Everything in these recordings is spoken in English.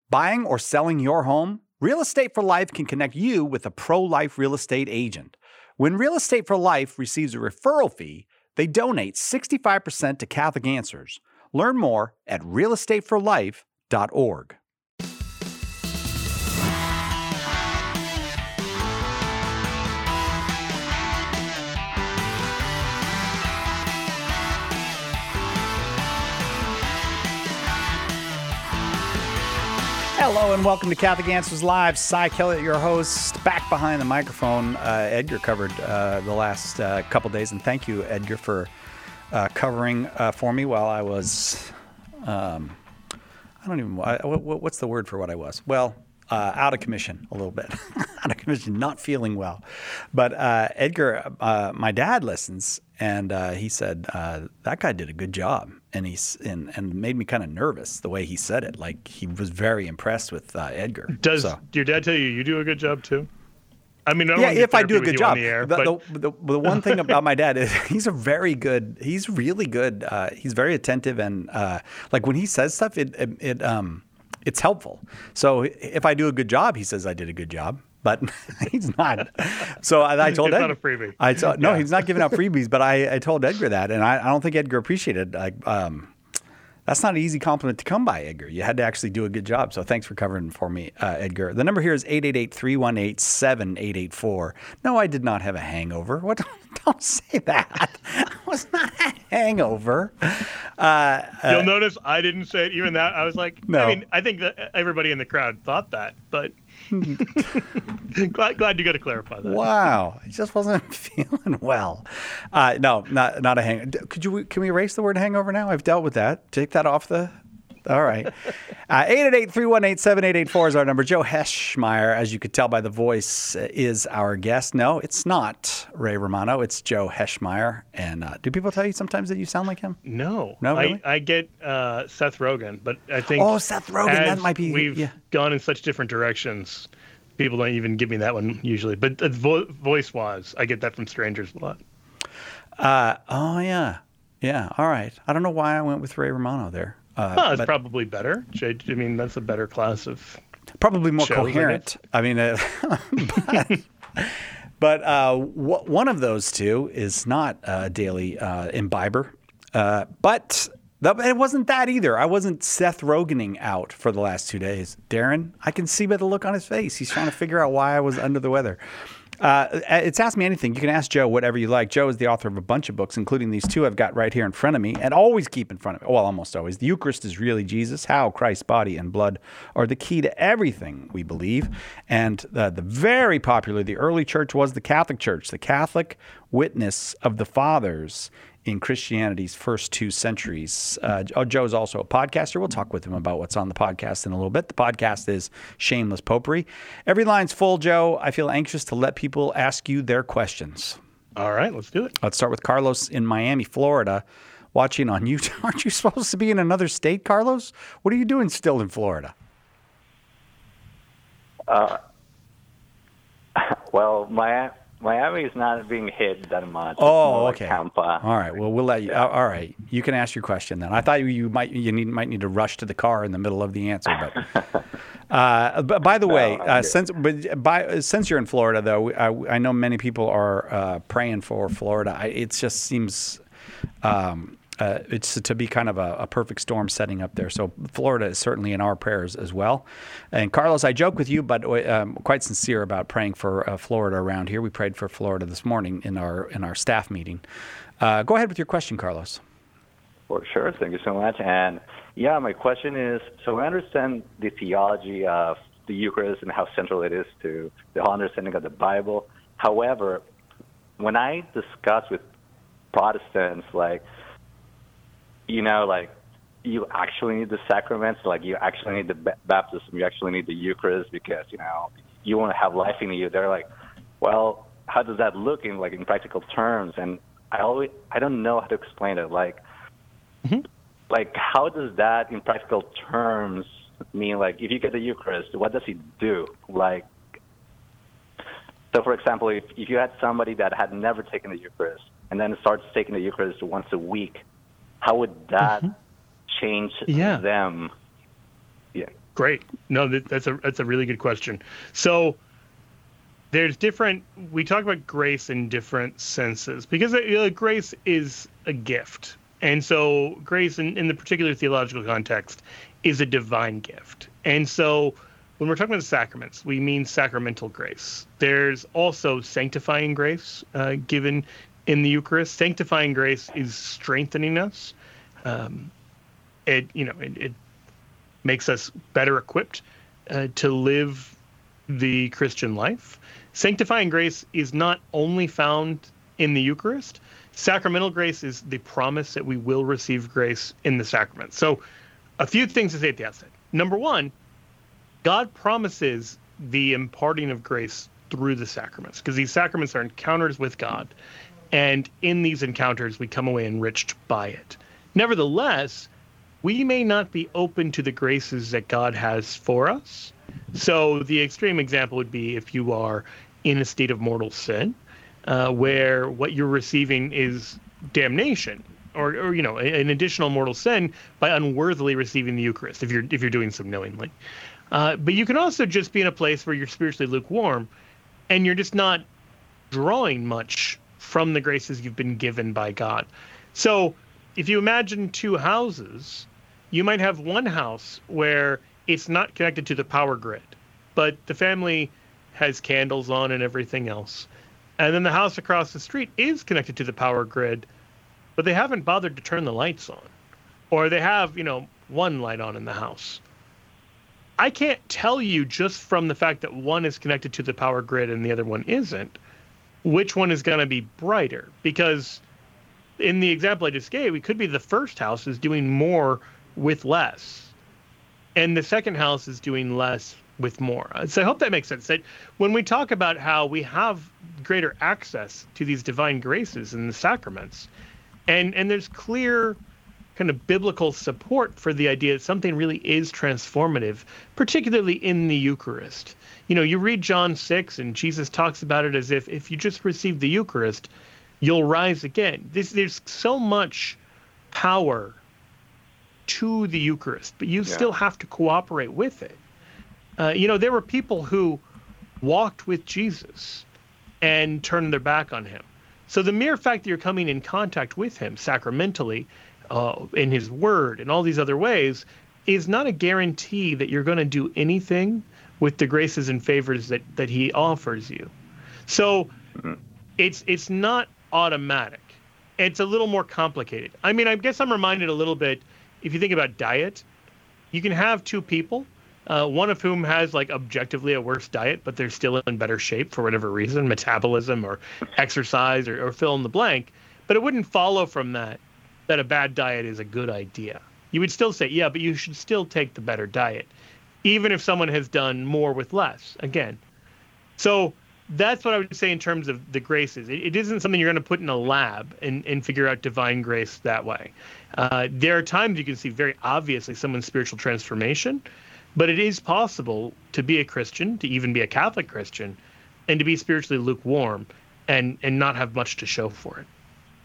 Buying or selling your home? Real Estate for Life can connect you with a pro-life real estate agent. When Real Estate for Life receives a referral fee, they donate 65% to Catholic Answers. Learn more at realestateforlife.org. Hello and welcome to Catholic Answers Live. Cy Kelly, your host, back behind the microphone. Edgar covered the last couple days, and thank you, Edgar, for covering for me while I was, what's the word for what I was? Well, out of commission a little bit. Out of commission, not feeling well. But Edgar, my dad listens, and he said, that guy did a good job. And and made me kind of nervous the way he said it. Like, he was very impressed with Edgar. Does your dad tell you do a good job too? I mean, yeah, if I do a good job. The one thing about my dad is he's really good. He's very attentive, and like when he says stuff, it's helpful. So if I do a good job, he says I did a good job. But he's not. So I told Edgar. It's not a freebie. No, he's not giving out freebies. But I told Edgar that, and I don't think Edgar appreciated. That's not an easy compliment to come by, Edgar. You had to actually do a good job. So thanks for covering for me, Edgar. The number here is 888-318-7884. No, I did not have a hangover. What? Don't say that. I was not a hangover. You'll notice I didn't say it. Even that, I was like, no. I mean, I think that everybody in the crowd thought that, but glad you got to clarify that. Wow, I just wasn't feeling well. No, not a hangover. Can we erase the word hangover now? I've dealt with that. Take that off the. All right. 888-318-7884 is our number. Joe Heschmeyer, as you could tell by the voice, is our guest. No, it's not Ray Romano. It's Joe Heschmeyer. And do people tell you sometimes that you sound like him? No. No, really? I get Seth Rogen, but I think Seth Rogen, that might be. We've gone in such different directions. People don't even give me that one usually. But voice-wise, I get that from strangers a lot. Oh, yeah. Yeah, all right. I don't know why I went with Ray Romano there. It's probably better. I mean, that's a better class of probably more shows, coherent. I mean, but one of those two is not a daily imbiber. But it wasn't that either. I wasn't Seth Rogening out for the last 2 days. Darren, I can see by the look on his face. He's trying to figure out why I was under the weather. It's Ask Me Anything. You can ask Joe whatever you like. Joe is the author of a bunch of books, including these two I've got right here in front of me, and always keep in front of me. Well, almost always. The Eucharist is really Jesus. How Christ's body and blood are the key to everything we believe. And the very popular, the early church was the Catholic Church, the Catholic witness of the fathers in Christianity's first 2 centuries. Joe's also a podcaster. We'll talk with him about what's on the podcast in a little bit. The podcast is Shameless Popery. Every line's full, Joe. I feel anxious to let people ask you their questions. All right, let's do it. Let's start with Carlos in Miami, Florida, watching on YouTube. Aren't you supposed to be in another state, Carlos? What are you doing still in Florida? Well, Miami is not being hit that much. Oh, okay. Tampa. All right. Well, we'll let you. All right. You can ask your question then. I thought you might need to rush to the car in the middle of the answer. But by the way, since you're in Florida, though, I know many people are praying for Florida. It just seems it's to be kind of a perfect storm setting up there. So Florida is certainly in our prayers as well. And Carlos, I joke with you, but quite sincere about praying for Florida around here. We prayed for Florida this morning in our staff meeting. Go ahead with your question, Carlos. For sure. Thank you so much. And yeah, my question is, so I understand the theology of the Eucharist and how central it is to the whole understanding of the Bible. However, when I discuss with Protestants, you actually need the sacraments, you actually need the baptism, you actually need the Eucharist because, you want to have life in you. They're like, well, how does that look in practical terms? And I don't know how to explain it. How does that in practical terms mean, if you get the Eucharist, what does it do? So for example, if you had somebody that had never taken the Eucharist and then starts taking the Eucharist once a week, how would that change them? Yeah. Great. No, that's a really good question. So there's we talk about grace in different senses because grace is a gift. And so grace in the particular theological context is a divine gift. And so when we're talking about the sacraments, we mean sacramental grace. There's also sanctifying grace given in the Eucharist. Sanctifying grace is strengthening us. It makes us better equipped to live the Christian life. Sanctifying grace is not only found in the Eucharist. Sacramental grace is the promise that we will receive grace in the sacrament. So a few things to say at the outset. Number one, God promises the imparting of grace through the sacraments, because these sacraments are encounters with God. And in these encounters, we come away enriched by it. Nevertheless, we may not be open to the graces that God has for us. So the extreme example would be if you are in a state of mortal sin, where what you're receiving is damnation, or an additional mortal sin by unworthily receiving the Eucharist, if you're doing so knowingly. But you can also just be in a place where you're spiritually lukewarm, and you're just not drawing much from the graces you've been given by God. So if you imagine two houses, you might have one house where it's not connected to the power grid, but the family has candles on and everything else. And then the house across the street is connected to the power grid, but they haven't bothered to turn the lights on. Or they have, one light on in the house. I can't tell you just from the fact that one is connected to the power grid and the other one isn't, which one is going to be brighter. Because in the example I just gave, it could be the first house is doing more with less, and the second house is doing less with more. So I hope that makes sense. That when we talk about how we have greater access to these divine graces in the sacraments, and there's clear kind of biblical support for the idea that something really is transformative, particularly in the Eucharist. You read John 6, and Jesus talks about it as if you just receive the Eucharist, you'll rise again. There's so much power to the Eucharist, but you still have to cooperate with it. There were people who walked with Jesus and turned their back on him. So the mere fact that you're coming in contact with him sacramentally, in his word and all these other ways, is not a guarantee that you're going to do anything with the graces and favors that he offers you. So it's not automatic. It's a little more complicated. I mean, I guess I'm reminded a little bit, if you think about diet, you can have two people, one of whom has objectively a worse diet, but they're still in better shape for whatever reason, metabolism or exercise or fill in the blank. But it wouldn't follow from that a bad diet is a good idea. You would still say, yeah, but you should still take the better diet, even if someone has done more with less, again. So that's what I would say in terms of the graces. It isn't something you're going to put in a lab and figure out divine grace that way. There are times you can see very obviously someone's spiritual transformation, but it is possible to be a Christian, to even be a Catholic Christian, and to be spiritually lukewarm and not have much to show for it.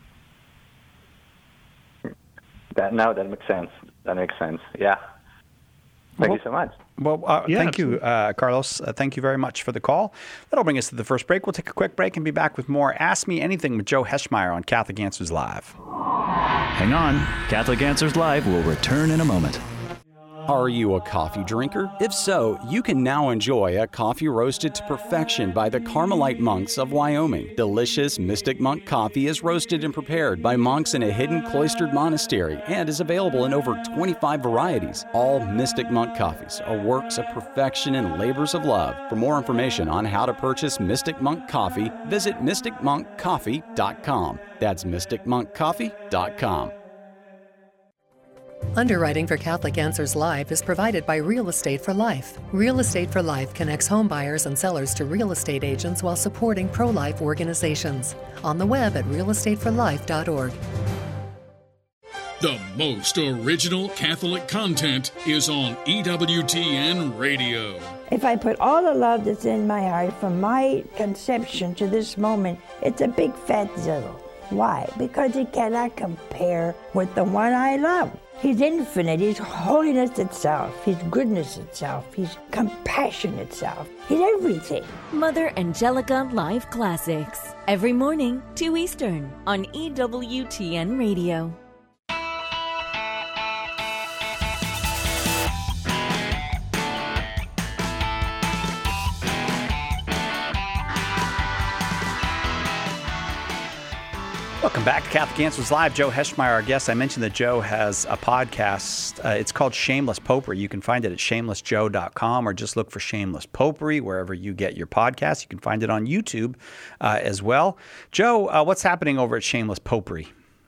That makes sense. That makes sense. Yeah. Thank you so much. Well, thank you, Carlos. Thank you very much for the call. That'll bring us to the first break. We'll take a quick break and be back with more Ask Me Anything with Joe Heschmeyer on Catholic Answers Live. Hang on. Catholic Answers Live will return in a moment. Are you a coffee drinker? If so, you can now enjoy a coffee roasted to perfection by the Carmelite monks of Wyoming. Delicious Mystic Monk coffee is roasted and prepared by monks in a hidden cloistered monastery and is available in over 25 varieties. All Mystic Monk coffees are works of perfection and labors of love. For more information on how to purchase Mystic Monk coffee, visit mysticmonkcoffee.com. That's mysticmonkcoffee.com. Underwriting for Catholic Answers Live is provided by Real Estate for Life. Real Estate for Life connects home buyers and sellers to real estate agents while supporting pro-life organizations. On the web at realestateforlife.org. The most original Catholic content is on EWTN Radio. If I put all the love that's in my heart from my conception to this moment, it's a big fat zero. Why? Because it cannot compare with the one I love. He's infinite. He's holiness itself. He's goodness itself. He's compassion itself. He's everything. Mother Angelica Live Classics. Every morning, 2 Eastern, on EWTN Radio. Welcome back to Catholic Answers Live. Joe Heschmeyer, our guest. I mentioned that Joe has a podcast. It's called Shameless Popery. You can find it at shamelessjoe.com or just look for Shameless Popery wherever you get your podcasts. You can find it on YouTube as well. Joe, what's happening over at Shameless Popery?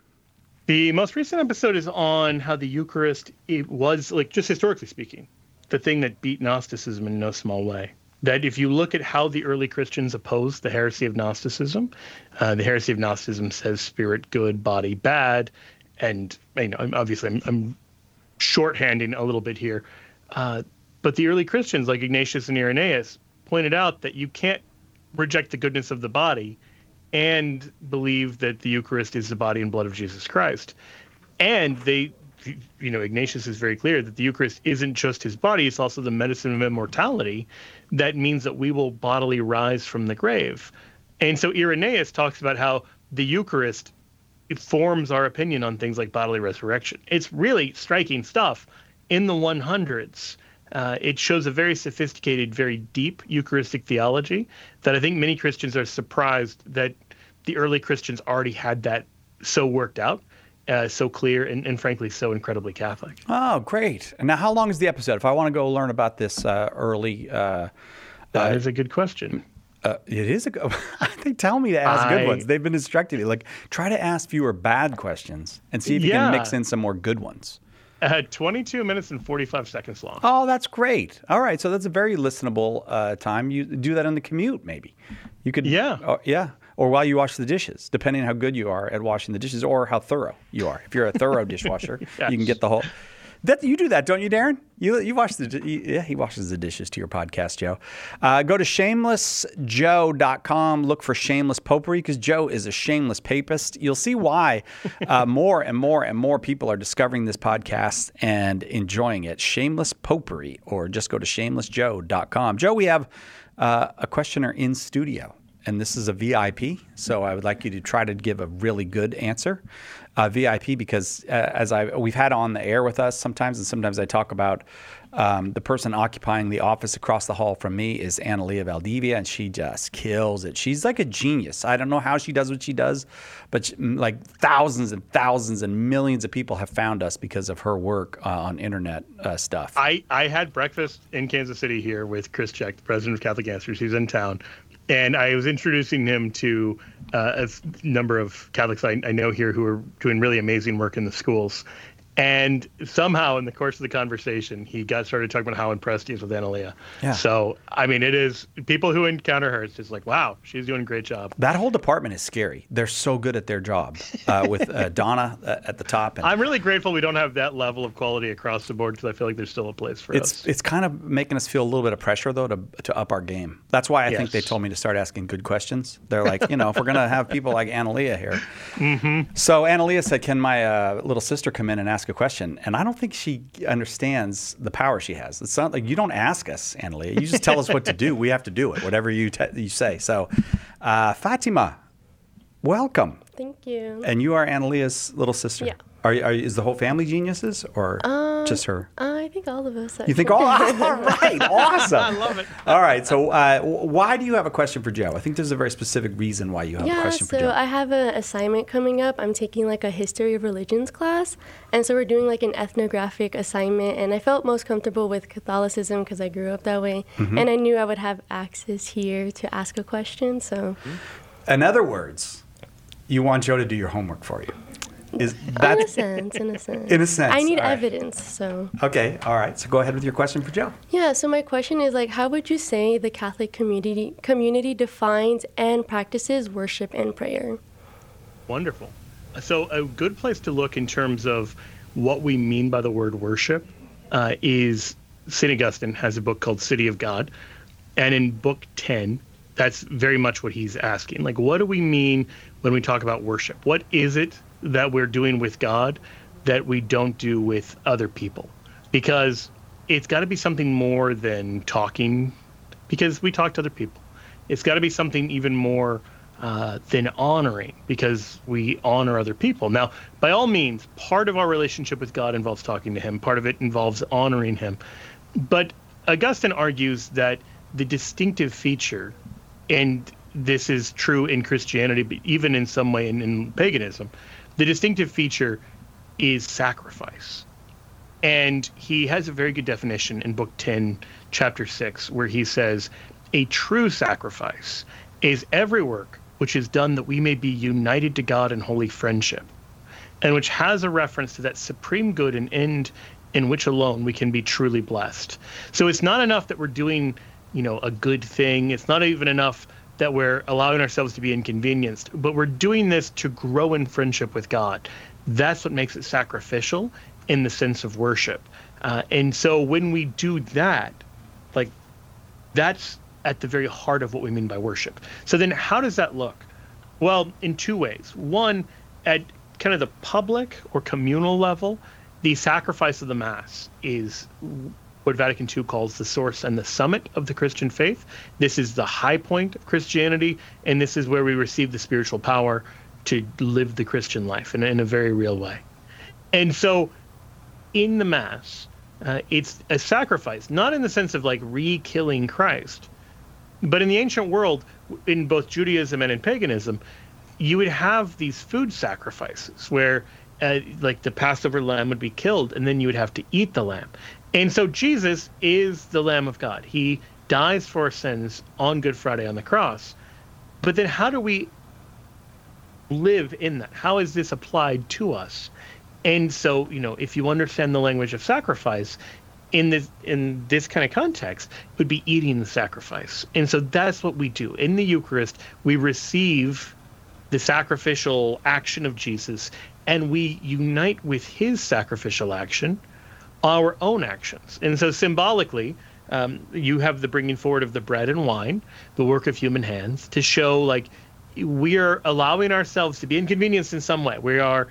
The most recent episode is on how the Eucharist, it was, like, just historically speaking, the thing that beat Gnosticism in no small way. That if you look at how the early Christians opposed the heresy of Gnosticism, the heresy of Gnosticism says spirit good, body bad, and obviously I'm shorthanding a little bit here, but the early Christians like Ignatius and Irenaeus pointed out that you can't reject the goodness of the body and believe that the Eucharist is the body and blood of Jesus Christ, and Ignatius is very clear that the Eucharist isn't just his body, it's also the medicine of immortality. That means that we will bodily rise from the grave. And so Irenaeus talks about how the Eucharist, it forms our opinion on things like bodily resurrection. It's really striking stuff. In the 100s, it shows a very sophisticated, very deep Eucharistic theology that I think many Christians are surprised that the early Christians already had that so worked out. So clear and frankly, so incredibly Catholic. Oh, great. And now how long is the episode? If I want to go learn about this early... that is a good question. It is they tell me to ask good ones. They've been instructing me. Like, try to ask fewer bad questions and see if you can mix in some more good ones. 22 minutes and 45 seconds long. Oh, that's great. All right. So that's a very listenable time. You do that on the commute, maybe. You could... Yeah. Or while you wash the dishes, depending on how good you are at washing the dishes or how thorough you are. If you're a thorough dishwasher, Yes. You can get the whole... You do that, don't you, Darren? You wash he washes the dishes to your podcast, Joe. Go to shamelessjoe.com. Look for Shameless Popery because Joe is a shameless papist. You'll see why more and more and more people are discovering this podcast and enjoying it. Shameless Popery, or just go to shamelessjoe.com. Joe, we have a questioner in studio. And this is a VIP, so I would like you to try to give a really good answer. VIP because we've had on the air with us sometimes, and sometimes I talk about the person occupying the office across the hall from me is Analia Valdivia, and she just kills it. She's like a genius. I don't know how she does what she does, but like thousands and thousands and millions of people have found us because of her work on internet stuff. I had breakfast in Kansas City here with Chris Check, the president of Catholic Answers. He's in town. And I was introducing him to a number of Catholics I know here who are doing really amazing work in the schools. And somehow in the course of the conversation, he got started talking about how impressed he is with Analia. Yeah. So, I mean, it is people who encounter her, it's just like, wow, she's doing a great job. That whole department is scary. They're so good at their job with Donna at the top. And I'm really grateful we don't have that level of quality across the board because I feel like there's still a place for us. It's kind of making us feel a little bit of pressure, though, to up our game. That's why I think they told me to start asking good questions. They're like, if we're going to have people like Analia here. Mm-hmm. So Analia said, can my little sister come in and ask a question? And I don't think she understands the power she has. It's not like you don't ask us, Analia. You just tell us what to do. We have to do it, whatever you say. So, Fatima, welcome. Thank you. And you are Analia's little sister. Yeah. Is the whole family geniuses or just her? I think all of us. Actually. You think all? All right, awesome. I love it. All right, so why do you have a question for Joe? I think there's a very specific reason why you have a question for Joe. Yeah, so I have an assignment coming up. I'm taking like a history of religions class, and so we're doing like an ethnographic assignment, and I felt most comfortable with Catholicism because I grew up that way, and I knew I would have access here to ask a question, so. In other words, you want Joe to do your homework for you. In a sense. In a sense. I need evidence, so. Okay, all right. So go ahead with your question for Joe. Yeah, so my question is how would you say the Catholic community defines and practices worship and prayer? Wonderful. So a good place to look in terms of what we mean by the word worship is St. Augustine has a book called City of God. And in book 10, that's very much what he's asking. What do we mean when we talk about worship? What is it that we're doing with God? that we don't do with other people, because it's got to be something more than talking, because we talk to other people. It's got to be something even more than honoring, because we honor other people. Now, by all means, part of our relationship with God involves talking to him. Part of it involves honoring him. But Augustine argues that the distinctive feature, and this is true in Christianity, but even in some way in paganism, the distinctive feature is sacrifice. And he has a very good definition in Book 10, Chapter 6, where he says, "A true sacrifice is every work which is done that we may be united to God in holy friendship, and which has a reference to that supreme good and end in which alone we can be truly blessed." So it's not enough that we're doing, a good thing. It's not even enough that we're allowing ourselves to be inconvenienced, but we're doing this to grow in friendship with God. That's what makes it sacrificial in the sense of worship. And so when we do that, that's at the very heart of what we mean by worship. So then how does that look? Well, in two ways. One, at kind of the public or communal level, the sacrifice of the Mass is what Vatican II calls the source and the summit of the Christian faith. This is the high point of Christianity, and this is where we receive the spiritual power to live the Christian life in a very real way. And so in the Mass, it's a sacrifice, not in the sense of re-killing Christ, but in the ancient world, in both Judaism and in paganism, you would have these food sacrifices where the Passover lamb would be killed, and then you would have to eat the lamb. And so Jesus is the Lamb of God. He dies for our sins on Good Friday on the cross. But then how do we live in that? How is this applied to us? And so, if you understand the language of sacrifice in this kind of context, it would be eating the sacrifice. And so that's what we do. In the Eucharist, we receive the sacrificial action of Jesus, and we unite with his sacrificial action our own actions. And so symbolically, you have the bringing forward of the bread and wine, the work of human hands, to show we are allowing ourselves to be inconvenienced in some way. We are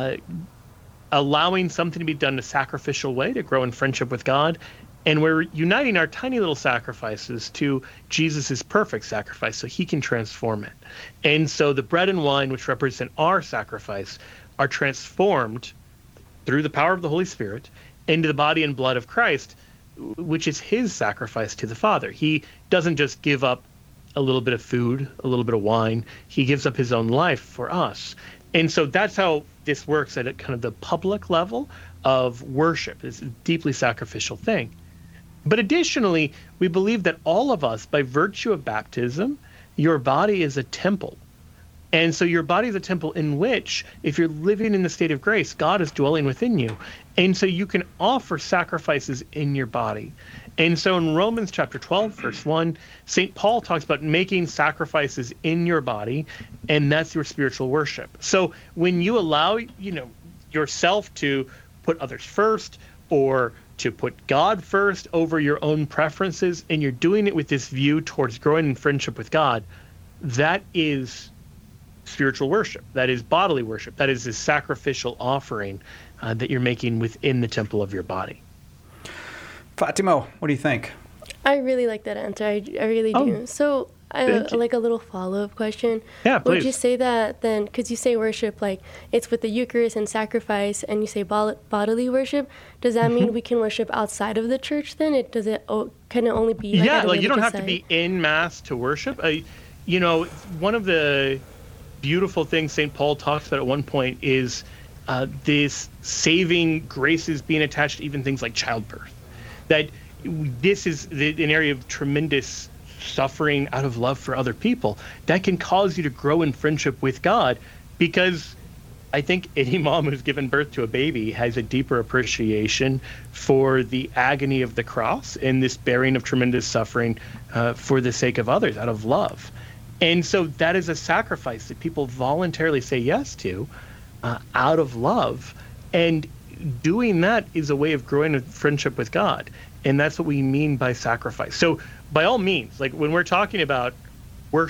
allowing something to be done in a sacrificial way to grow in friendship with God. And we're uniting our tiny little sacrifices to Jesus's perfect sacrifice so he can transform it. And so the bread and wine, which represent our sacrifice, are transformed through the power of the Holy Spirit into the body and blood of Christ, which is his sacrifice to the Father. He doesn't just give up a little bit of food, a little bit of wine. He gives up his own life for us. And so that's how this works at kind of the public level of worship. It's a deeply sacrificial thing. But additionally, we believe that all of us, by virtue of baptism, your body is a temple. And so your body is a temple in which, if you're living in the state of grace, God is dwelling within you. And so you can offer sacrifices in your body. And so in Romans chapter 12, verse 1, St. Paul talks about making sacrifices in your body, and that's your spiritual worship. So when you allow, yourself to put others first, or to put God first over your own preferences, and you're doing it with this view towards growing in friendship with God, that is spiritual worship. That is bodily worship. That is a sacrificial offering that you're making within the temple of your body. Fatimo, what do you think? I really like that answer. I really do. So, a little follow-up question. Yeah, please. Would you say that then, because you say worship, it's with the Eucharist and sacrifice, and you say bodily worship, does that mean we can worship outside of the church then? Can it only be you don't have to be in Mass to worship. One of the beautiful things St. Paul talks about at one point is this saving graces being attached to even things like childbirth. That this is an area of tremendous suffering out of love for other people that can cause you to grow in friendship with God, because I think any mom who's given birth to a baby has a deeper appreciation for the agony of the cross and this bearing of tremendous suffering for the sake of others out of love. And so that is a sacrifice that people voluntarily say yes to out of love. And doing that is a way of growing a friendship with God. And that's what we mean by sacrifice. So by all means, when we're talking about worship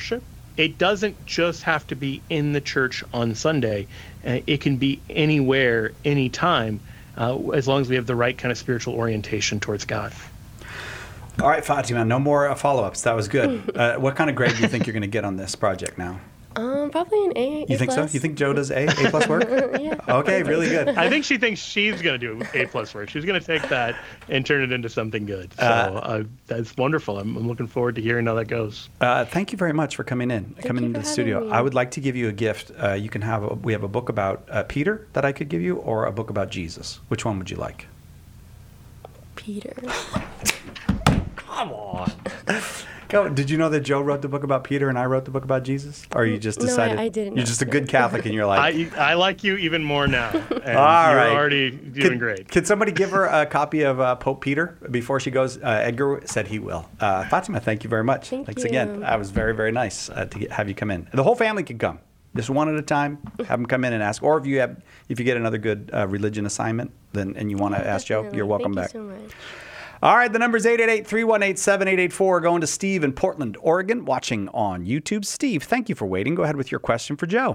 it doesn't just have to be in the church on Sunday. It can be anywhere, anytime, as long as we have the right kind of spiritual orientation towards God. All right, Fatima, no more follow-ups. That was good. What kind of grade do you think you're going to get on this project now? Probably an A. You think so? You think Joe does A plus work? Yeah. Okay, really good. I think she thinks she's going to do A plus work. She's going to take that and turn it into something good. So that's wonderful. I'm looking forward to hearing how that goes. Thank you very much for coming into the studio. Me. I would like to give you a gift. You can have. We have a book about Peter that I could give you, or a book about Jesus. Which one would you like? Peter. Come on. Go. Did you know that Joe wrote the book about Peter and I wrote the book about Jesus? Or you just decided? No, I didn't. You're just a good Catholic and you're like. I like you even more now. And all you're right. already doing great. Could somebody give her a copy of Pope Peter before she goes? Edgar said he will. Fatima, thank you very much. Thanks again. That was very, very nice to have you come in. The whole family can come. Just one at a time. Have them come in and ask. Or if you get another good religion assignment, and you want to ask Joe, you're welcome back. Thank you so much. All right, the number is 888-318-7884. Going to Steve in Portland, Oregon, watching on YouTube. Steve, thank you for waiting. Go ahead with your question for Joe.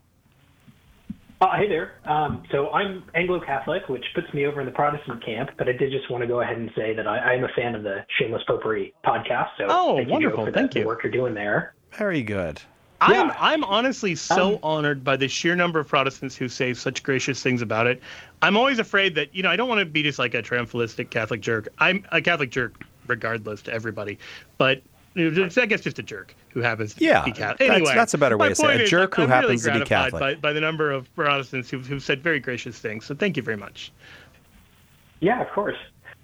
Hey there. So I'm Anglo-Catholic, which puts me over in the Protestant camp, but I did just want to go ahead and say that I'm a fan of the Shameless Popery podcast. So thank wonderful. You, Joe, for thank you. The work you're doing there. Very good. I'm honestly so honored by the sheer number of Protestants who say such gracious things about it. I'm always afraid that, I don't want to be just like a triumphalistic Catholic jerk. I'm a Catholic jerk regardless to everybody. But I guess just a jerk who happens to be Catholic. Anyway, that's a better way to say it. A jerk who happens to be Catholic. I'm really gratified by the number of Protestants who've said very gracious things. So thank you very much. Yeah, of course.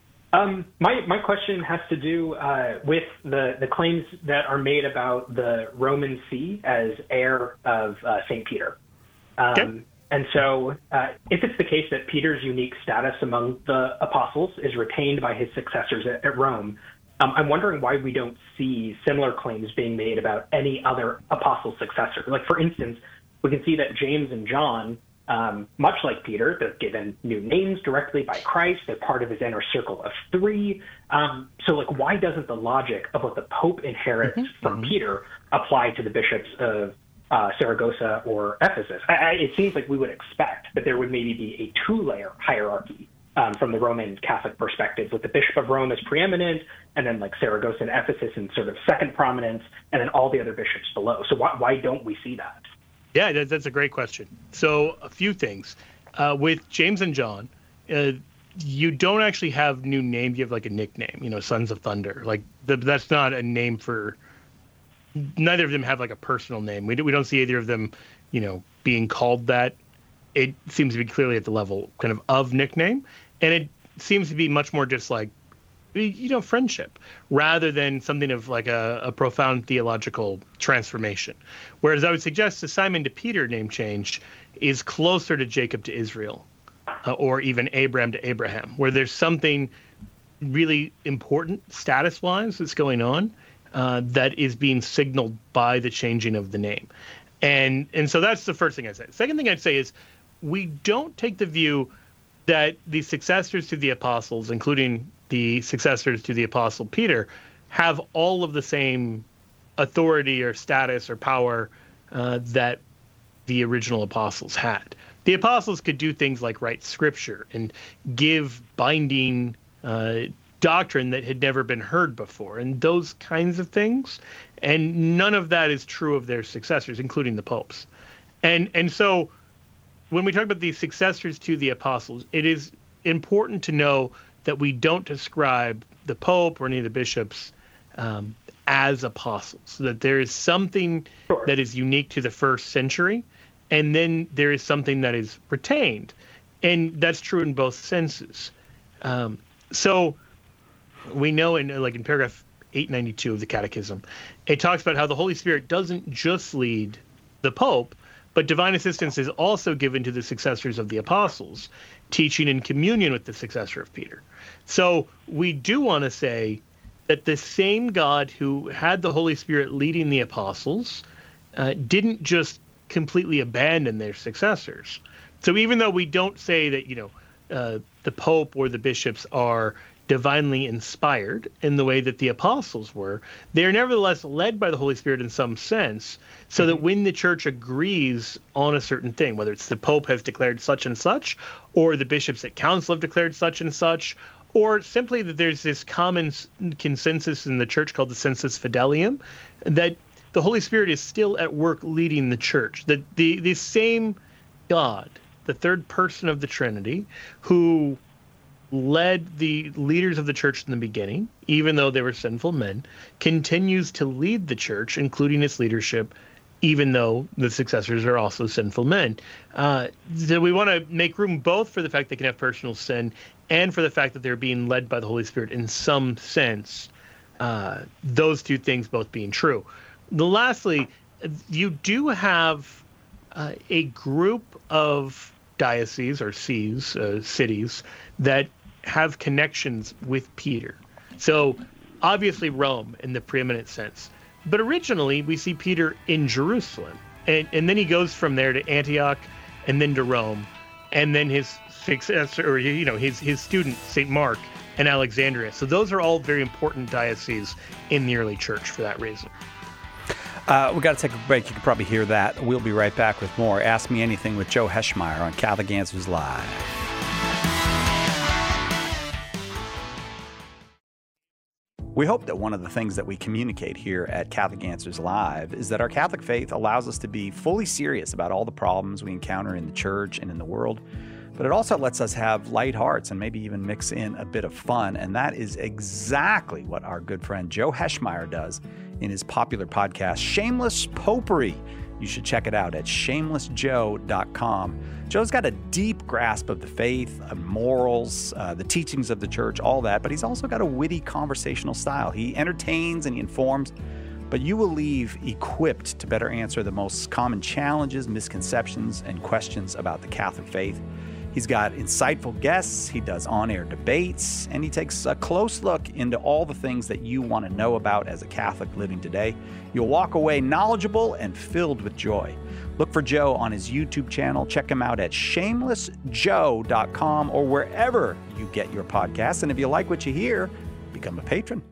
My question has to do with the claims that are made about the Roman See as heir of St. Peter. Okay. And so if it's the case that Peter's unique status among the apostles is retained by his successors at Rome, I'm wondering why we don't see similar claims being made about any other apostle successor. Like, for instance, we can see that James and John, much like Peter, they're given new names directly by Christ. They're part of his inner circle of three. So, why doesn't the logic of what the Pope inherits from Peter apply to the bishops of Saragossa or Ephesus? It seems like we would expect that there would maybe be a two-layer hierarchy from the Roman Catholic perspective, with the Bishop of Rome as preeminent, and then Saragossa and Ephesus in sort of second prominence, and then all the other bishops below. So why don't we see that? Yeah, that's a great question. So a few things. With James and John, you don't actually have new names. You have a nickname, Sons of Thunder. That's not a name for... Neither of them have a personal name. We don't see either of them, being called that. It seems to be clearly at the level kind of nickname. And it seems to be much more just friendship, rather than something of a profound theological transformation. Whereas I would suggest the Simon to Peter name change is closer to Jacob to Israel, or even Abraham to Abraham, where there's something really important status-wise that's going on that is being signaled by the changing of the name. And so that's the first thing I'd say. The second thing I'd say is we don't take the view that the successors to the apostles, including the successors to the apostle Peter, have all of the same authority or status or power that the original apostles had. The apostles could do things like write scripture and give binding doctrine that had never been heard before, and those kinds of things. And none of that is true of their successors, including the popes. And so when we talk about the successors to the apostles, it is important to know that we don't describe the Pope or any of the bishops as apostles, so that there is something that is unique to the first century, and then there is something that is retained. And that's true in both senses. So we know in paragraph 892 of the Catechism, it talks about how the Holy Spirit doesn't just lead the Pope, but divine assistance is also given to the successors of the apostles, teaching in communion with the successor of Peter. So we do want to say that the same God who had the Holy Spirit leading the apostles didn't just completely abandon their successors. So even though we don't say that, the Pope or the bishops are divinely inspired in the way that the apostles were, they are nevertheless led by the Holy Spirit in some sense, so that when the church agrees on a certain thing, whether it's the Pope has declared such and such, or the bishops at council have declared such and such, or simply that there's this common consensus in the church called the sensus fidelium, that the Holy Spirit is still at work leading the church. That the same God, the third person of the Trinity, who led the leaders of the church in the beginning, even though they were sinful men, continues to lead the church, including its leadership, even though the successors are also sinful men. So we want to make room both for the fact they can have personal sin and for the fact that they're being led by the Holy Spirit in some sense, those two things both being true. Lastly, you do have a group of dioceses or sees, cities, that have connections with Peter. So obviously Rome in the preeminent sense. But originally we see Peter in Jerusalem. And then he goes from there to Antioch and then to Rome. And then his successor, or his student, St. Mark, and Alexandria. So those are all very important dioceses in the early church for that reason. We got to take a break. You can probably hear that. We'll be right back with more Ask Me Anything with Joe Heschmeyer on Catholic Answers Live. We hope that one of the things that we communicate here at Catholic Answers Live is that our Catholic faith allows us to be fully serious about all the problems we encounter in the church and in the world, but it also lets us have light hearts and maybe even mix in a bit of fun, and that is exactly what our good friend Joe Heschmeyer does in his popular podcast, Shameless Popery. You should check it out at shamelessjoe.com. Joe's got a deep grasp of the faith, of morals, the teachings of the church, all that, but he's also got a witty conversational style. He entertains and he informs, but you will leave equipped to better answer the most common challenges, misconceptions, and questions about the Catholic faith. He's got insightful guests, he does on-air debates, and he takes a close look into all the things that you want to know about as a Catholic living today. You'll walk away knowledgeable and filled with joy. Look for Joe on his YouTube channel. Check him out at shamelessjoe.com or wherever you get your podcasts. And if you like what you hear, become a patron.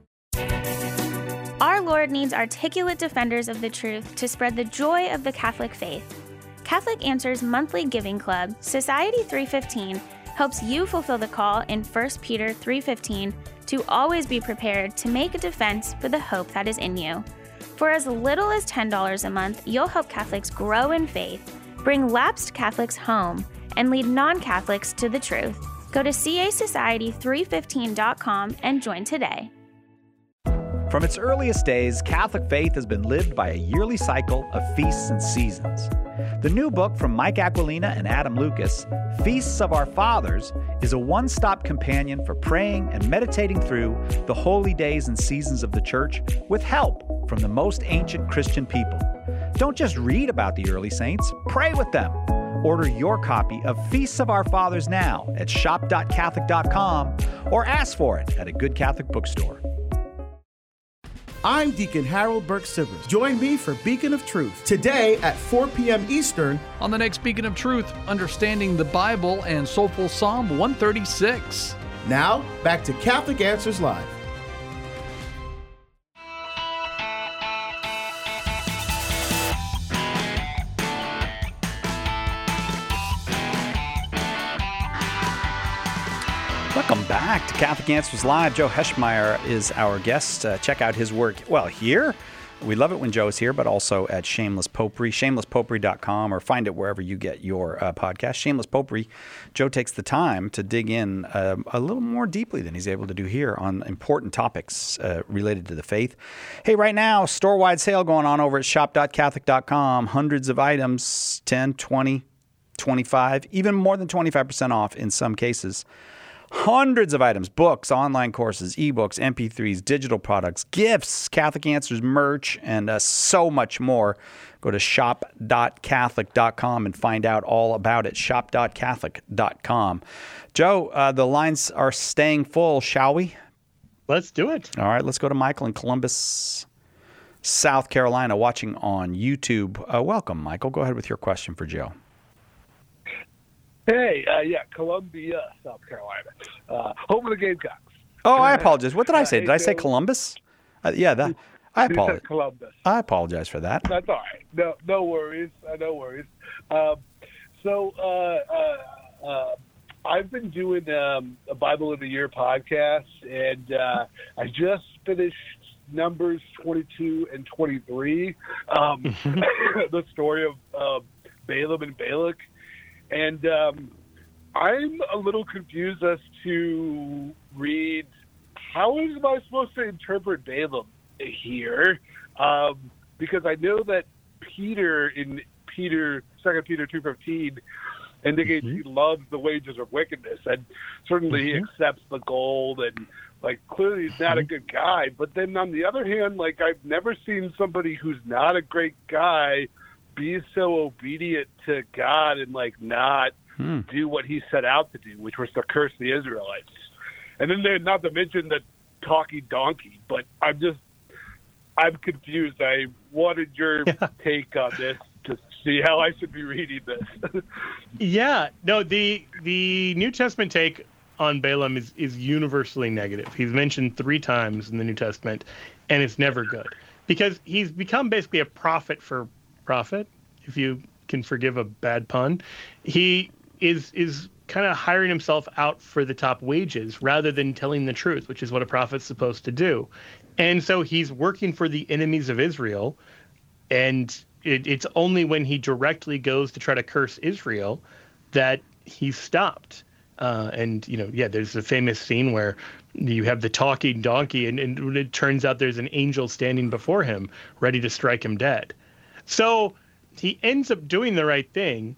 Our Lord needs articulate defenders of the truth to spread the joy of the Catholic faith. Catholic Answers monthly giving club, Society 315, helps you fulfill the call in 1 Peter 3:15 to always be prepared to make a defense for the hope that is in you. For as little as $10 a month, you'll help Catholics grow in faith, bring lapsed Catholics home, and lead non-Catholics to the truth. Go to casociety315.com and join today. From its earliest days, Catholic faith has been lived by a yearly cycle of feasts and seasons. The new book from Mike Aquilina and Adam Lucas, Feasts of Our Fathers, is a one-stop companion for praying and meditating through the holy days and seasons of the Church with help from the most ancient Christian people. Don't just read about the early saints, pray with them. Order your copy of Feasts of Our Fathers now at shop.catholic.com or ask for it at a good Catholic bookstore. I'm Deacon Harold Burke-Sivers. Join me for Beacon of Truth today at 4 p.m. Eastern. On the next Beacon of Truth, understanding the Bible and Soulful Psalm 136. Now, back to Catholic Answers Live. Welcome back to Catholic Answers Live. Joe Heschmeyer is our guest. Check out his work, here. We love it when Joe's here, but also at Shameless Popery, shamelesspopery.com, or find it wherever you get your podcast. Shameless Popery. Joe takes the time to dig in a little more deeply than he's able to do here on important topics related to the faith. Hey, right now, store-wide sale going on over at shop.catholic.com. Hundreds of items, 10, 20, 25, even more than 25% off in some cases. Hundreds of items, books, online courses, ebooks, MP3s, digital products, gifts, Catholic Answers merch, and so much more. Go to shop.catholic.com and find out all about it. Shop.catholic.com. Joe, the lines are staying full, shall we? Let's do it. All right, let's go to Michael in Columbus, South Carolina, watching on YouTube. Welcome, Michael. Go ahead with your question for Joe. Hey, Columbia, South Carolina. Home of the Gamecocks. Oh, I apologize. What did I say? Did I say Columbus? Yeah, that. I apologize. Columbus. I apologize for that. That's all right. No worries. No worries. I've been doing a Bible in a Year podcast, and I just finished Numbers 22 and 23, the story of Balaam and Balak. And I'm a little confused as to read, how am I supposed to interpret Balaam here? Because I know that Peter in 2 Peter 2:15 indicates he loves the wages of wickedness, and certainly he accepts the gold, and clearly he's not a good guy. But then on the other hand, I've never seen somebody who's not a great guy be so obedient to God and not do what he set out to do, which was to curse the Israelites. And then not to mention the talking donkey. But I'm confused. I wanted your take on this to see how I should be reading this. Yeah, no, the New Testament take on Balaam is universally negative. He's mentioned 3 times in the New Testament, and it's never good because he's become basically a prophet for profit, if you can forgive a bad pun. He is kind of hiring himself out for the top wages rather than telling the truth, which is what a prophet's supposed to do. And so he's working for the enemies of Israel, and it's only when he directly goes to try to curse Israel that he's stopped. There's a famous scene where you have the talking donkey, and it turns out there's an angel standing before him, ready to strike him dead. So he ends up doing the right thing,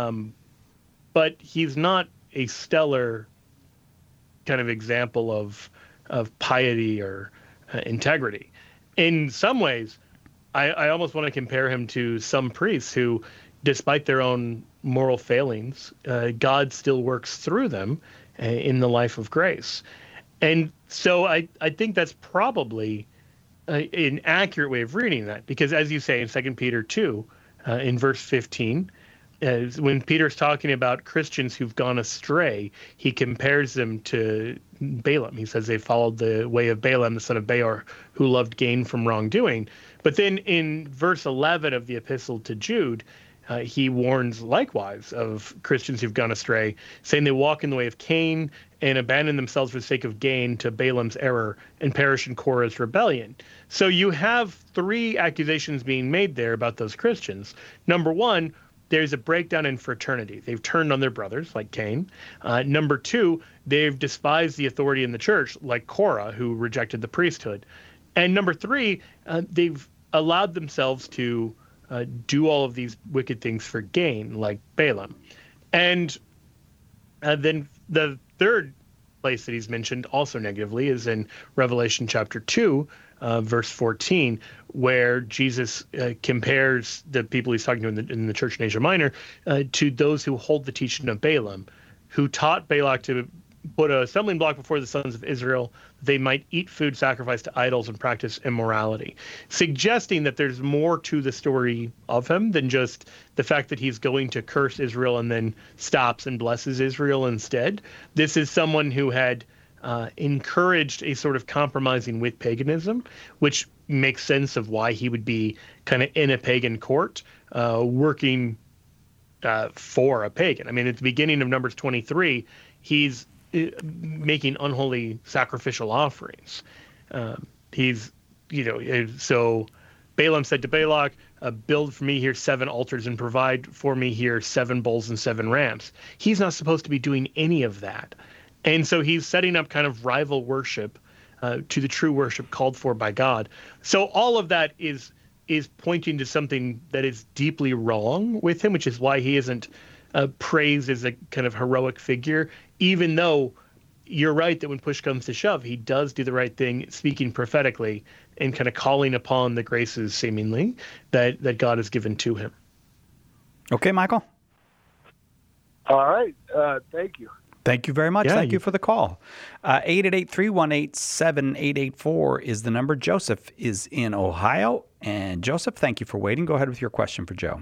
but he's not a stellar kind of example of piety or integrity. In some ways, I almost want to compare him to some priests who, despite their own moral failings, God still works through them in the life of grace. And so I think that's probably an accurate way of reading that, because as you say in 2 Peter 2, in verse 15, when Peter's talking about Christians who've gone astray, he compares them to Balaam. He says they followed the way of Balaam, the son of Beor, who loved gain from wrongdoing. But then in verse 11 of the epistle to Jude, he warns likewise of Christians who've gone astray, saying they walk in the way of Cain and abandon themselves for the sake of gain to Balaam's error and perish in Korah's rebellion. So you have 3 accusations being made there about those Christians. Number 1, there's a breakdown in fraternity. They've turned on their brothers, like Cain. Number 2, they've despised the authority in the church, like Korah, who rejected the priesthood. And number 3, they've allowed themselves to do all of these wicked things for gain, like Balaam. And then the third place that he's mentioned also negatively is in Revelation chapter 2, verse 14, where Jesus compares the people he's talking to in the church in Asia Minor to those who hold the teaching of Balaam, who taught Balak to put a stumbling block before the sons of Israel, they might eat food sacrificed to idols and practice immorality, suggesting that there's more to the story of him than just the fact that he's going to curse Israel and then stops and blesses Israel instead. This is someone who had encouraged a sort of compromising with paganism, which makes sense of why he would be kind of in a pagan court working for a pagan. I mean, at the beginning of Numbers 23, he's making unholy sacrificial offerings. So Balaam said to Balak, build for me here 7 altars and provide for me here 7 bulls and 7 rams. He's not supposed to be doing any of that. And so he's setting up kind of rival worship to the true worship called for by God. So all of that is pointing to something that is deeply wrong with him, which is why he isn't praised as a kind of heroic figure, even though you're right that when push comes to shove, he does do the right thing, speaking prophetically and kind of calling upon the graces, seemingly, that God has given to him. Okay, Michael? All right. Thank you. Thank you very much. Thank you for the call. 888-318-7884 is the number. Joseph is in Ohio. And Joseph, thank you for waiting. Go ahead with your question for Joe.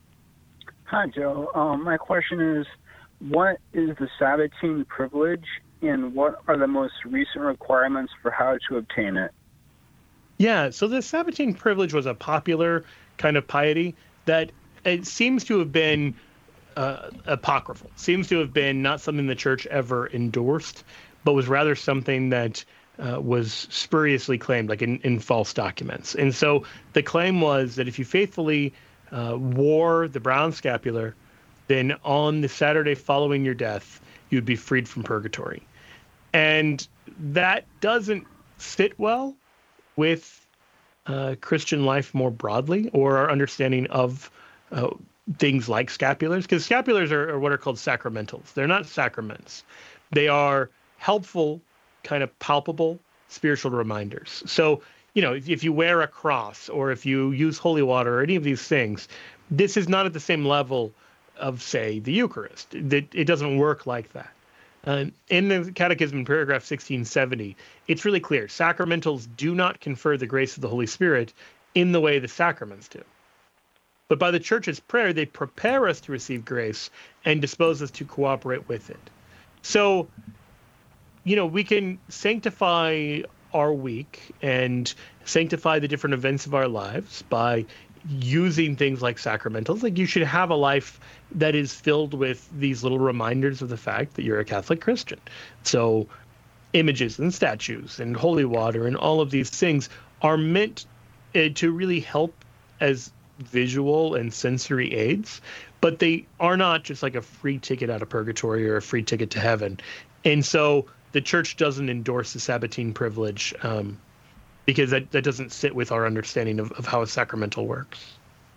Hi, Joe. My question is, what is the Sabbatean privilege, and what are the most recent requirements for how to obtain it? Yeah, so the Sabbatine privilege was a popular kind of piety that it seems to have been apocryphal, seems to have been not something the church ever endorsed, but was rather something that was spuriously claimed, like in false documents. And so the claim was that if you faithfully wore the brown scapular, then on the Saturday following your death, you'd be freed from purgatory. And that doesn't sit well with Christian life more broadly, or our understanding of things like scapulars, because scapulars are what are called sacramentals. They're not sacraments. They are helpful, kind of palpable spiritual reminders. So, if you wear a cross or if you use holy water or any of these things, this is not at the same level of, say, the Eucharist. It doesn't work like that. In the Catechism, paragraph 1670, it's really clear. Sacramentals do not confer the grace of the Holy Spirit in the way the sacraments do. But by the Church's prayer, they prepare us to receive grace and dispose us to cooperate with it. So, we can sanctify our week and sanctify the different events of our lives by using things like sacramentals. Like, you should have a life that is filled with these little reminders of the fact that you're a Catholic Christian. So images and statues and holy water and all of these things are meant to really help as visual and sensory aids, but they are not just like a free ticket out of purgatory or a free ticket to heaven. And so the church doesn't endorse the Sabbatine privilege because that doesn't sit with our understanding of how a sacramental works.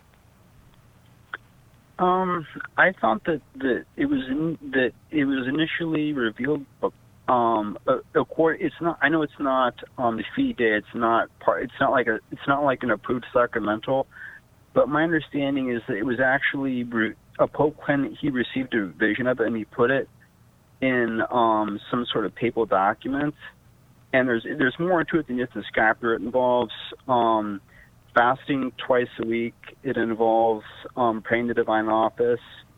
I thought that it was initially revealed. It's not. I know it's not on the feed day. It's not like an approved sacramental. But my understanding is that it was actually a pope when he received a vision of it and he put it in some sort of papal document. And there's more to it than just the scapular. It involves fasting twice a week. It involves praying the divine office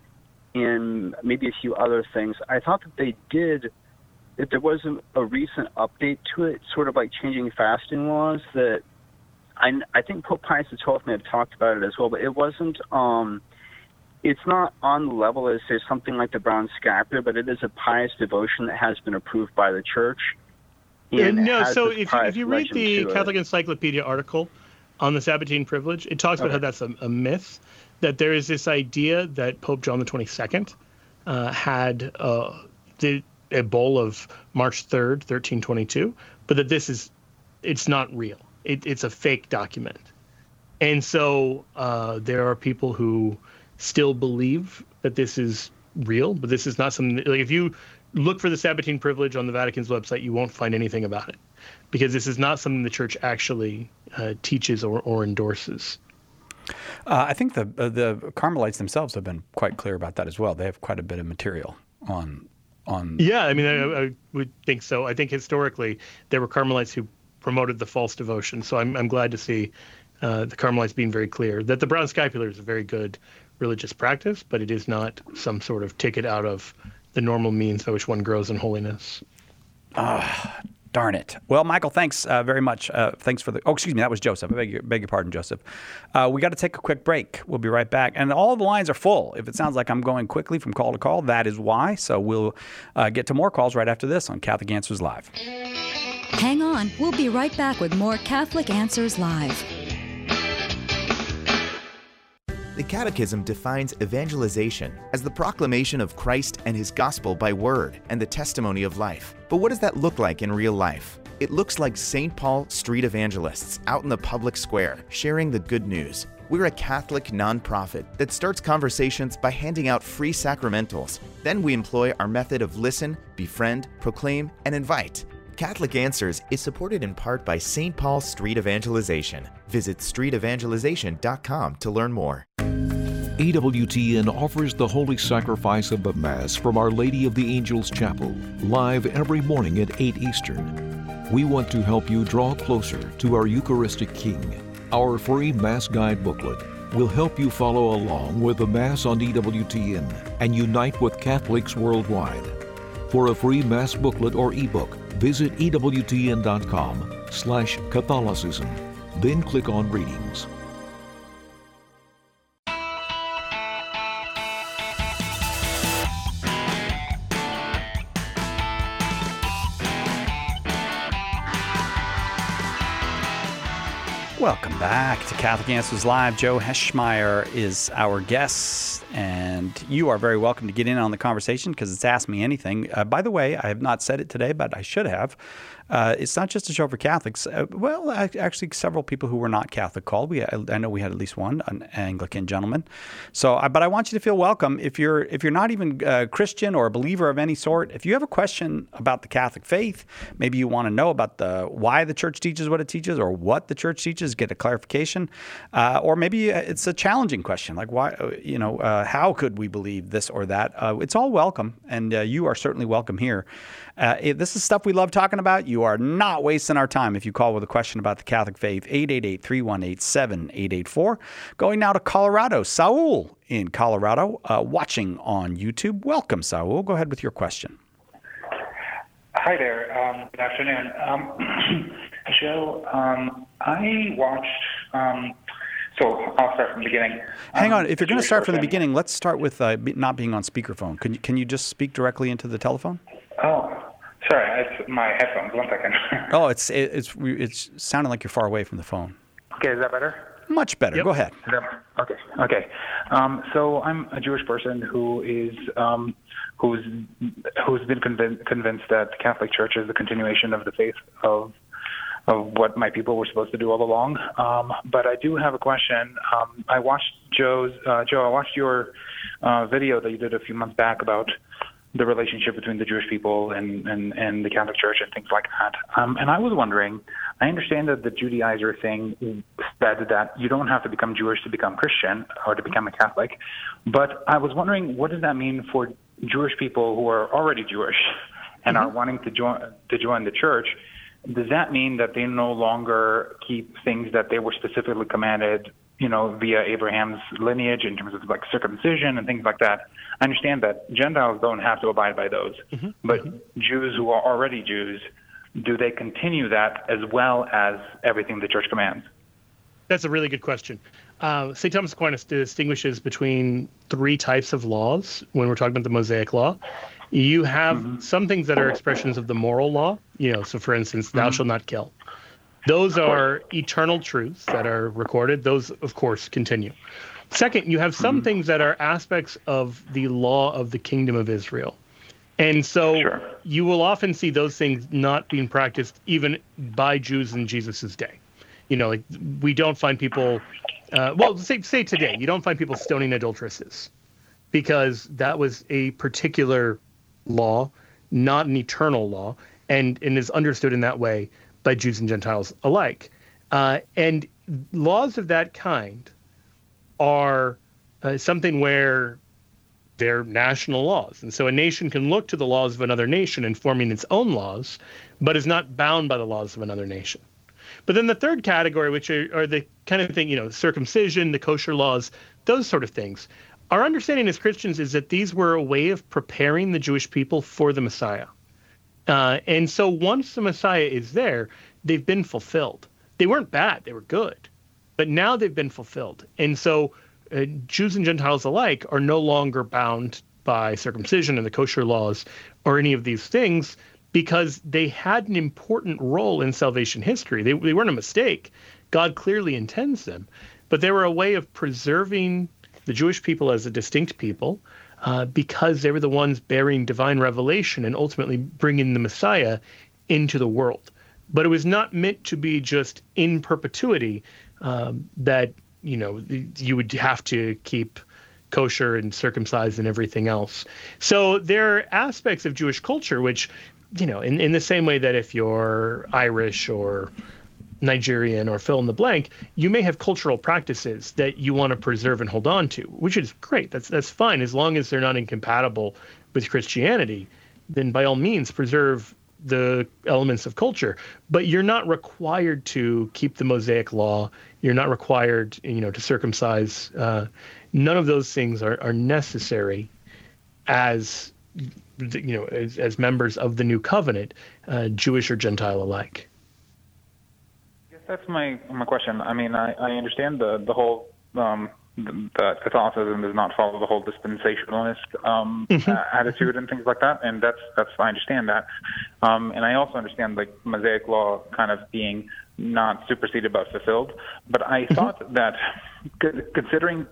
and maybe a few other things. I thought that there was a recent update to it, sort of like changing fasting laws that I think Pope Pius XII may have talked about it as well, but it wasn't. It's not on the level as, say, something like the brown scapular, but it is a pious devotion that has been approved by the church. No, so if you read the Catholic Encyclopedia article on the Sabbatine privilege, it talks about how that's a myth, that there is this idea that Pope John the 22nd had a bull of March 3rd, 1322, but that it's not real. It's a fake document. And so there are people who still believe that this is real, but this is not something like, if you look for the Sabbatine privilege on the Vatican's website, you won't find anything about it, because this is not something the church actually teaches or endorses. I think the Carmelites themselves have been quite clear about that as well. They have quite a bit of material on. Yeah, I mean, I would think so. I think historically there were Carmelites who promoted the false devotion. So I'm glad to see the Carmelites being very clear that the brown scapular is a very good religious practice, but it is not some sort of ticket out of the normal means by which one grows in holiness. Darn it. Well, Michael, thanks very much. Thanks for excuse me, that was Joseph. I beg your pardon, Joseph. We got to take a quick break. We'll be right back. And all the lines are full. If it sounds like I'm going quickly from call to call, that is why. So we'll get to more calls right after this on Catholic Answers Live. Hang on. We'll be right back with more Catholic Answers Live. The Catechism defines evangelization as the proclamation of Christ and His gospel by word and the testimony of life. But what does that look like in real life? It looks like St. Paul Street Evangelists out in the public square, sharing the good news. We're a Catholic nonprofit that starts conversations by handing out free sacramentals. Then we employ our method of listen, befriend, proclaim, and invite. Catholic Answers is supported in part by St. Paul Street Evangelization. Visit streetevangelization.com to learn more. EWTN offers the Holy Sacrifice of the Mass from Our Lady of the Angels Chapel, live every morning at 8 Eastern. We want to help you draw closer to our Eucharistic King. Our free Mass Guide booklet will help you follow along with the Mass on EWTN and unite with Catholics worldwide. For a free Mass booklet or ebook, visit EWTN.com/Catholicism. Then click on Readings. Welcome back to Catholic Answers Live. Joe Heschmeyer is our guest, and you are very welcome to get in on the conversation because it's Ask Me Anything. By the way, I have not said it today, but I should have. It's not just a show for Catholics. Actually, several people who were not Catholic called. I know we had at least one, an Anglican gentleman. But I want you to feel welcome. If you're not even a Christian or a believer of any sort, if you have a question about the Catholic faith, maybe you want to know about why the Church teaches what it teaches, or what the Church teaches, get a clarification, or maybe it's a challenging question like why, how could we believe this or that? It's all welcome, and you are certainly welcome here. This is stuff we love talking about. You are not wasting our time if you call with a question about the Catholic faith. 888-318-7884. Going now to Colorado. Saul in Colorado, watching on YouTube. Welcome, Saul. Go ahead with your question. Hi there. Good afternoon. Joe, I watched... so I'll start from the beginning. Hang on. If you're going to start from the beginning, let's start with not being on speakerphone. Can you just speak directly into the telephone? Oh, sorry. It's my headphones. 1 second. Oh, it's sounding like you're far away from the phone. Okay, is that better? Much better. Yep. Go ahead. Okay. So I'm a Jewish person who's been convinced that the Catholic Church is the continuation of the faith of what my people were supposed to do all along. But I do have a question. I watched Joe, I watched your video that you did a few months back about the relationship between the Jewish people and the Catholic Church and things like that. And I was wondering, I understand that the Judaizer thing said that you don't have to become Jewish to become Christian or to become a Catholic. But I was wondering, what does that mean for Jewish people who are already Jewish and are wanting to join the Church? Does that mean that they no longer keep things that they were specifically commanded, via Abraham's lineage in terms of like circumcision and things like that? I understand that Gentiles don't have to abide by those, but Jews who are already Jews, do they continue that as well as everything the Church commands? That's a really good question. St. Thomas Aquinas distinguishes between 3 types of laws when we're talking about the Mosaic Law. You have some things that are expressions of the moral law, so for instance, thou shalt not kill. Those are eternal truths that are recorded. Those, of course, continue. Second, you have some things that are aspects of the law of the Kingdom of Israel. And so you will often see those things not being practiced even by Jews in Jesus' day. We don't find people, say today, you don't find people stoning adulteresses because that was a particular law, not an eternal law, and is understood in that way by Jews and Gentiles alike. And laws of that kind are something where they're national laws. And so a nation can look to the laws of another nation in forming its own laws, but is not bound by the laws of another nation. But then the third category, which are the kind of thing, circumcision, the kosher laws, those sort of things. Our understanding as Christians is that these were a way of preparing the Jewish people for the Messiah. And so once the Messiah is there, they've been fulfilled. They weren't bad, they were good. But now they've been fulfilled. And so Jews and Gentiles alike are no longer bound by circumcision and the kosher laws or any of these things because they had an important role in salvation history. They weren't a mistake. God clearly intends them. But they were a way of preserving the Jewish people as a distinct people because they were the ones bearing divine revelation and ultimately bringing the Messiah into the world. But it was not meant to be just in perpetuity that, you would have to keep kosher and circumcised and everything else. So there are aspects of Jewish culture which, in the same way that if you're Irish or Nigerian or fill in the blank, you may have cultural practices that you want to preserve and hold on to, which is great. That's fine. As long as they're not incompatible with Christianity, then by all means preserve the elements of culture. But you're not required to keep the Mosaic law. You're not required, to circumcise. None of those things are necessary as as members of the new covenant, Jewish or Gentile alike. I guess that's my question. I mean, I understand the whole that Catholicism does not follow the whole dispensationalist attitude and things like that, and that's I understand that, and I also understand like Mosaic law kind of being not superseded but fulfilled. But I thought that considering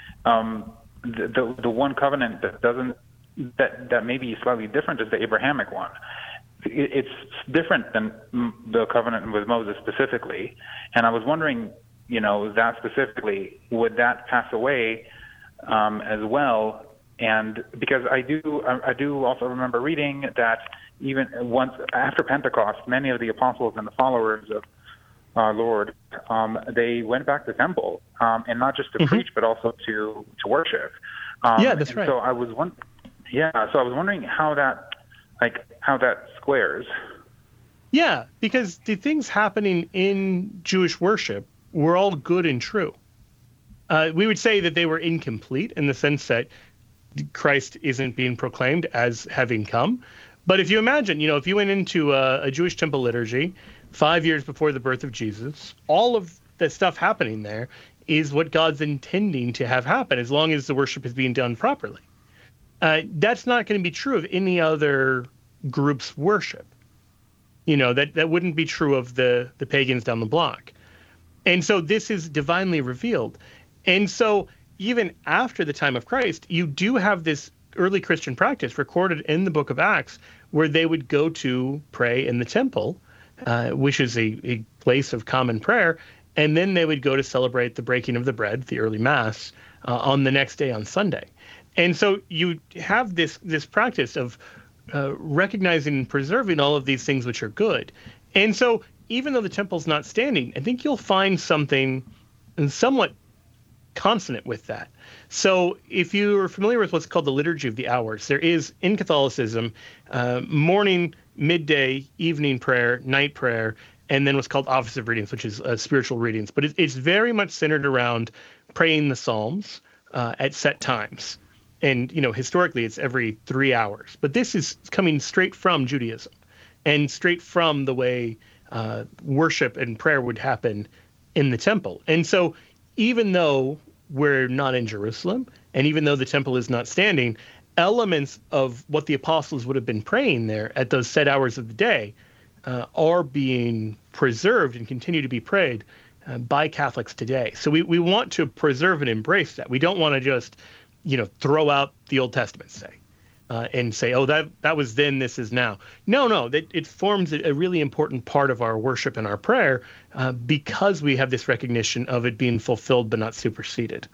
the one covenant that may be slightly different is the Abrahamic one. It's different than the covenant with Moses specifically, and I was wondering, that specifically, would that pass away as well? And because I do also remember reading that even once after Pentecost, many of the apostles and the followers of our Lord, they went back to the temple, and not just to preach, but also to worship. Yeah, that's right. So I was wondering how that squares. Yeah, because the things happening in Jewish worship were all good and true. We would say that they were incomplete in the sense that Christ isn't being proclaimed as having come. But if you imagine, if you went into a Jewish temple liturgy 5 years before the birth of Jesus, all of the stuff happening there is what God's intending to have happen, as long as the worship is being done properly. That's not going to be true of any other group's worship. That wouldn't be true of the pagans down the block. And so this is divinely revealed. And so even after the time of Christ, you do have this early Christian practice recorded in the book of Acts where they would go to pray in the temple, which is a place of common prayer, and then they would go to celebrate the breaking of the bread, the early Mass, on the next day on Sunday. And so you have this practice of recognizing and preserving all of these things which are good. And so even though the temple's not standing, I think you'll find something somewhat consonant with that. So if you're familiar with what's called the Liturgy of the Hours, there is in Catholicism morning, midday, evening prayer, night prayer, and then what's called Office of Readings, which is spiritual readings. But it's very much centered around praying the Psalms at set times. And, historically, it's every 3 hours. But this is coming straight from Judaism and straight from the way worship and prayer would happen in the temple. And so even though we're not in Jerusalem, and even though the temple is not standing, elements of what the apostles would have been praying there at those set hours of the day are being preserved and continue to be prayed by Catholics today. So we want to preserve and embrace that. We don't want to just throw out the Old Testament, say, and say, oh, that was then, this is now. No, it forms a really important part of our worship and our prayer because we have this recognition of it being fulfilled but not superseded.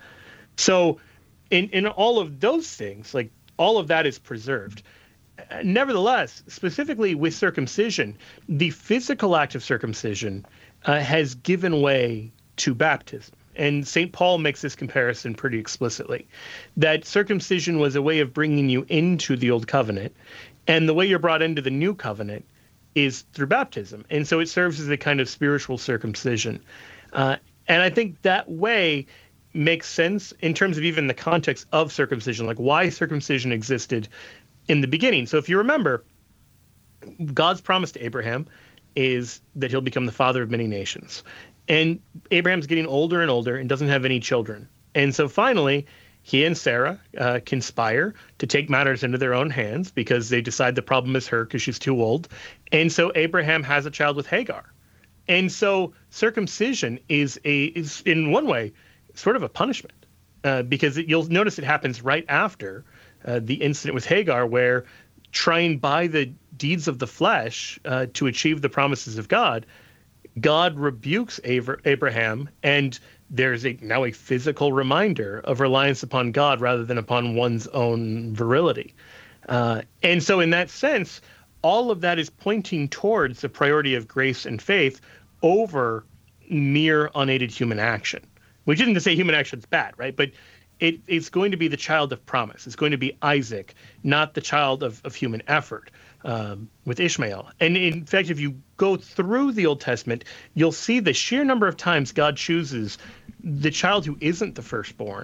So in all of those things, like all of that is preserved. Nevertheless, specifically with circumcision, the physical act of circumcision has given way to baptism. And St. Paul makes this comparison pretty explicitly, that circumcision was a way of bringing you into the old covenant, and the way you're brought into the new covenant is through baptism. And so it serves as a kind of spiritual circumcision. And I think that way makes sense in terms of even the context of circumcision, like why circumcision existed in the beginning. So if you remember, God's promise to Abraham is that he'll become the father of many nations. And Abraham's getting older and older and doesn't have any children. And so finally, he and Sarah conspire to take matters into their own hands because they decide the problem is her because she's too old. And so Abraham has a child with Hagar. And so circumcision is in one way sort of a punishment because you'll notice it happens right after the incident with Hagar, where trying by the deeds of the flesh to achieve the promises of God, God rebukes Abraham, and there's now a physical reminder of reliance upon God rather than upon one's own virility. And so in that sense, all of that is pointing towards the priority of grace and faith over mere unaided human action. Which isn't to say human action is bad, right? But it's going to be the child of promise. It's going to be Isaac, not the child of human effort with Ishmael. And in fact, if you go through the Old Testament, you'll see the sheer number of times God chooses the child who isn't the firstborn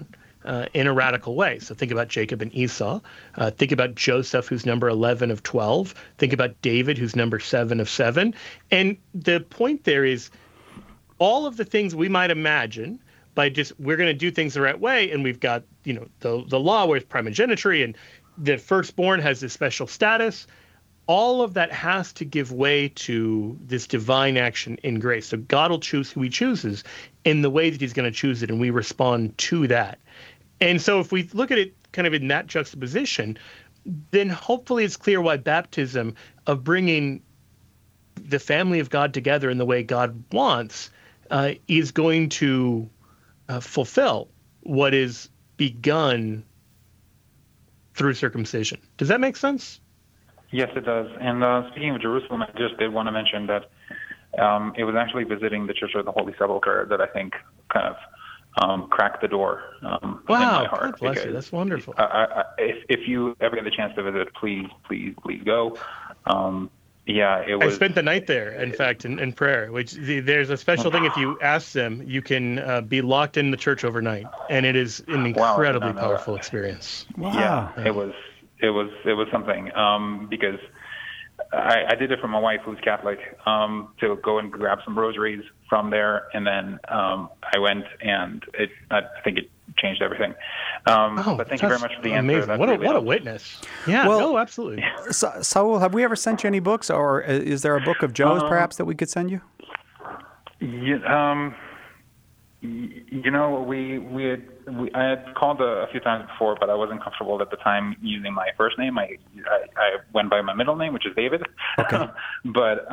in a radical way. So think about Jacob and Esau. Think about Joseph, who's number 11 of 12. Think about David, who's number 7 of 7. And the point there is all of the things we might imagine by just we're going to do things the right way, and we've got the law where it's primogeniture and the firstborn has this special status. All of that has to give way to this divine action in grace. So God will choose who he chooses in the way that he's going to choose it, and we respond to that. And so if we look at it kind of in that juxtaposition, then hopefully it's clear why baptism, of bringing the family of God together in the way God wants, is going to fulfill what is begun through circumcision. Does that make sense? Yes, it does. And speaking of Jerusalem, I just did want to mention that it was actually visiting the Church of the Holy Sepulchre that I think kind of cracked the door in my heart. God bless you. That's wonderful. If you ever get the chance to visit, please go. It was. I spent the night there, in fact, in prayer. There's a special thing if you ask them, you can be locked in the church overnight, and it is an incredibly powerful experience. Wow. Yeah, it was something because I did it for my wife, who's Catholic, to go and grab some rosaries from there, and then I went, and I think it changed everything. But thank you very much for the answer. That's what a witness. Yeah, no, absolutely. Saul, have we ever sent you any books, or is there a book of Joe's perhaps that we could send you? I had called a few times before, but I wasn't comfortable at the time using my first name. I went by my middle name, which is David. Okay. but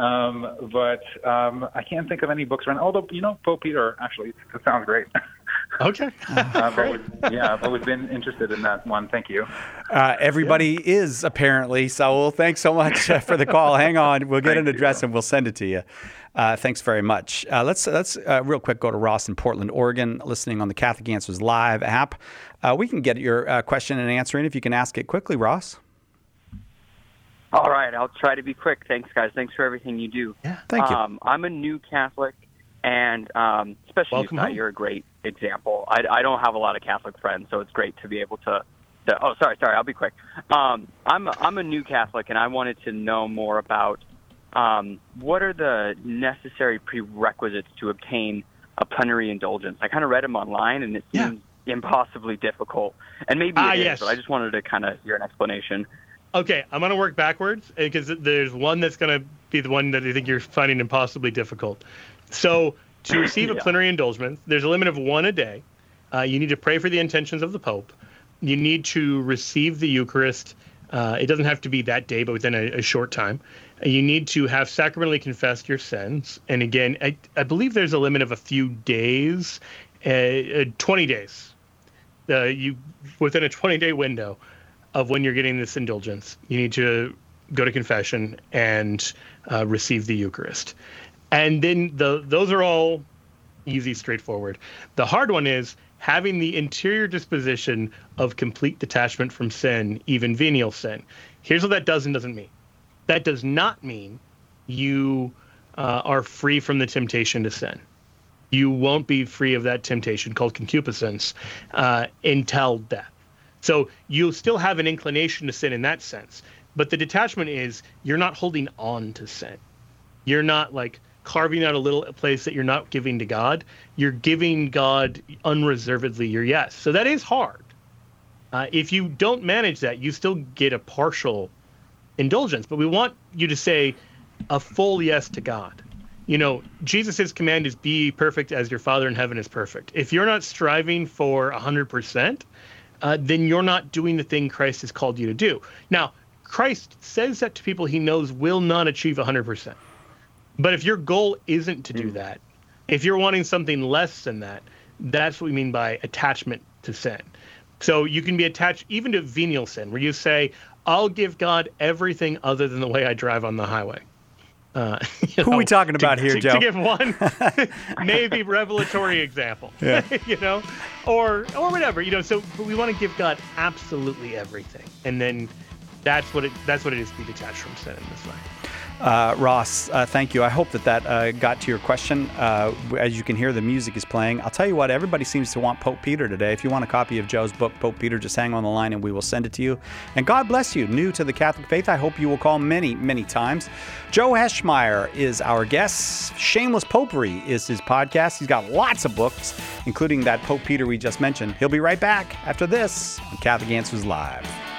I can't think of any books right now. Although Pope Peter, actually, it sounds great. Okay. I've always been interested in that one. Thank you. Everybody is apparently. Saul, thanks so much for the call. Hang on, we'll get an address and we'll send it to you. Thanks very much. Let's real quick go to Ross in Portland, Oregon, listening on the Catholic Answers Live app. We can get your question and answer in if you can ask it quickly, Ross. All right, I'll try to be quick. Thanks, guys. Thanks for everything you do. Yeah, thank you. I'm a new Catholic, and especially you're a great example. I don't have a lot of Catholic friends, so it's great to be able to oh, sorry, I'll be quick. I'm a new Catholic, and I wanted to know more about what are the necessary prerequisites to obtain a plenary indulgence. I kind of read them online, and it seems impossibly difficult. And maybe it is, but I just wanted to kind of hear an explanation. Okay, I'm going to work backwards because there's one that's going to be the one that I think you're finding impossibly difficult. So to receive a plenary indulgence, there's a limit of one a day. You need to pray for the intentions of the Pope. You need to receive the Eucharist. It doesn't have to be that day, but within a short time. You need to have sacramentally confessed your sins. And again, I believe there's a limit of a few days, 20 days. Within a 20-day window of when you're getting this indulgence, you need to go to confession and receive the Eucharist. And then those are all easy, straightforward. The hard one is having the interior disposition of complete detachment from sin, even venial sin. Here's what that does and doesn't mean. That does not mean you are free from the temptation to sin. You won't be free of that temptation called concupiscence until death. So you'll still have an inclination to sin in that sense. But the detachment is you're not holding on to sin. You're not like carving out a little place that you're not giving to God. You're giving God unreservedly your yes. So that is hard. If you don't manage that, you still get a partial indulgence. But we want you to say a full yes to God. Jesus' command is be perfect as your Father in heaven is perfect. If you're not striving for 100%, then you're not doing the thing Christ has called you to do. Now, Christ says that to people he knows will not achieve 100%. But if your goal isn't to do that, if you're wanting something less than that, that's what we mean by attachment to sin. So you can be attached even to venial sin, where you say, I'll give God everything other than the way I drive on the highway. Who are we talking about here, Joe? To give one maybe revelatory example, or whatever, So we want to give God absolutely everything, and then that's what it is to be detached from sin in this way. Ross, thank you. I hope that got to your question. As you can hear, the music is playing. I'll tell you what, everybody seems to want Pope Peter today. If you want a copy of Joe's book, Pope Peter, just hang on the line and we will send it to you. And God bless you, new to the Catholic faith. I hope you will call many, many times. Joe Heschmeyer is our guest. Shameless Popery is his podcast. He's got lots of books, including that Pope Peter we just mentioned. He'll be right back after this on Catholic Answers Live.